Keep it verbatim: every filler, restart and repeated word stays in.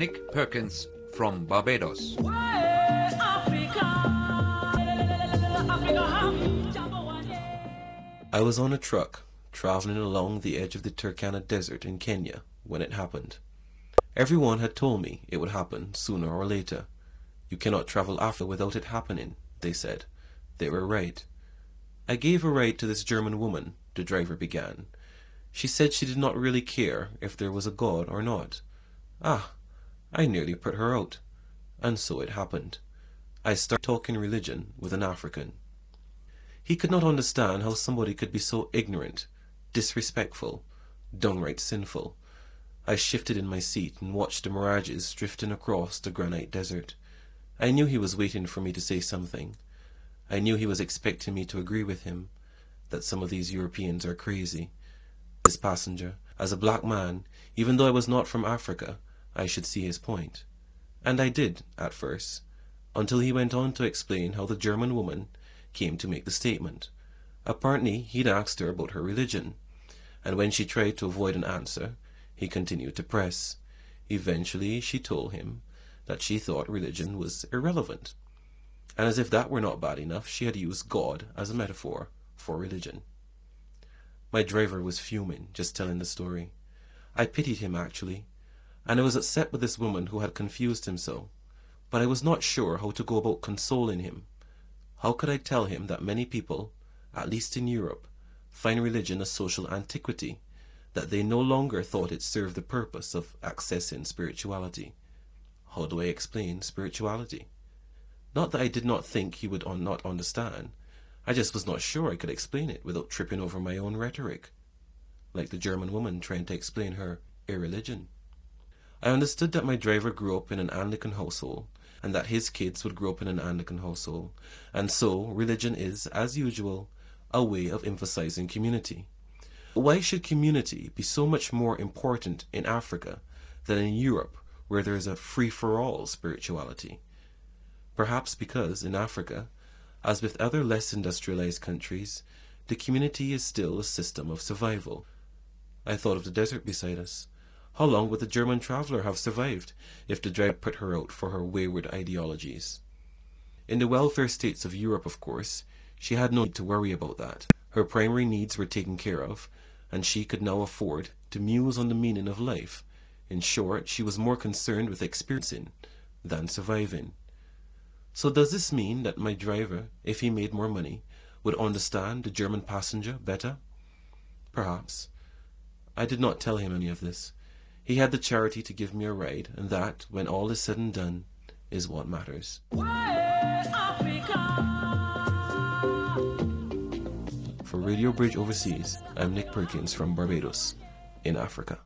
Nick Perkins from Barbados. I was on a truck, traveling along the edge of the Turkana Desert in Kenya when it happened. Everyone had told me it would happen sooner or later. You cannot travel Africa without it happening, they said. They were right. I gave a ride to this German woman, the driver began. She said she did not really care if there was a God or not. Ah, I nearly put her out. And so it happened. I started talking religion with an African. He could not understand how somebody could be so ignorant, disrespectful, downright sinful. I shifted in my seat and watched the mirages drifting across the granite desert. I knew he was waiting for me to say something. I knew he was expecting me to agree with him, that some of these Europeans are crazy. This passenger, as a black man, even though I was not from Africa, I should see his point. And I did, at first, until he went on to explain how the German woman came to make the statement. Apparently, he'd asked her about her religion, and when she tried to avoid an answer, he continued to press. Eventually, she told him that she thought religion was irrelevant, and as if that were not bad enough, she had used God as a metaphor for religion. My driver was fuming, just telling the story. I pitied him, actually, and I was upset with this woman who had confused him so, but I was not sure how to go about consoling him. How could I tell him that many people, at least in Europe, find religion a social antiquity, that they no longer thought it served the purpose of accessing spirituality? How do I explain spirituality? Not that I did not think he would not understand. I just was not sure I could explain it without tripping over my own rhetoric, like the German woman trying to explain her irreligion. I understood that my driver grew up in an Anglican household, and that his kids would grow up in an Anglican household, and so religion is, as usual, a way of emphasizing community. But why should community be so much more important in Africa than in Europe, where there is a free-for-all spirituality? Perhaps because, in Africa, as with other less industrialized countries, the community is still a system of survival. I thought of the desert beside us. How long would the German traveler have survived if the driver put her out for her wayward ideologies? In the welfare states of Europe, of course, she had no need to worry about that. Her primary needs were taken care of, and she could now afford to muse on the meaning of life. In short, she was more concerned with experiencing than surviving. So does this mean that my driver, if he made more money, would understand the German passenger better? Perhaps. I did not tell him any of this. He had the charity to give me a ride, and that, when all is said and done, is what matters. For Radio Bridge Overseas, I'm Nick Perkins from Barbados, in Africa.